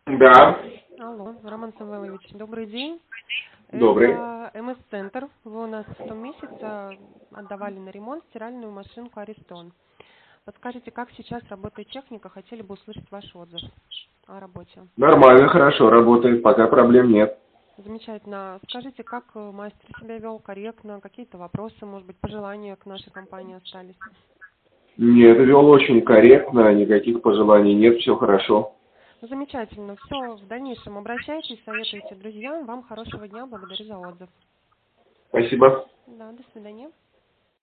Да, Алло, Роман Самвелович, добрый день. добрый. Это МС-центр. Вы у нас в том месяце отдавали на ремонт стиральную машинку Аристон. Подскажите, как сейчас работает техника? Хотели бы услышать ваш отзыв о работе. Нормально, хорошо работает, пока проблем нет. Замечательно. Скажите, как мастер себя вел? Корректно? Какие-то вопросы, может быть, пожелания к нашей компании остались? Нет, вел очень корректно, никаких пожеланий нет, все хорошо. Ну, замечательно. Все, в дальнейшем обращайтесь, советуйте друзьям. Вам хорошего дня. Благодарю за отзыв. Спасибо. Да, до свидания.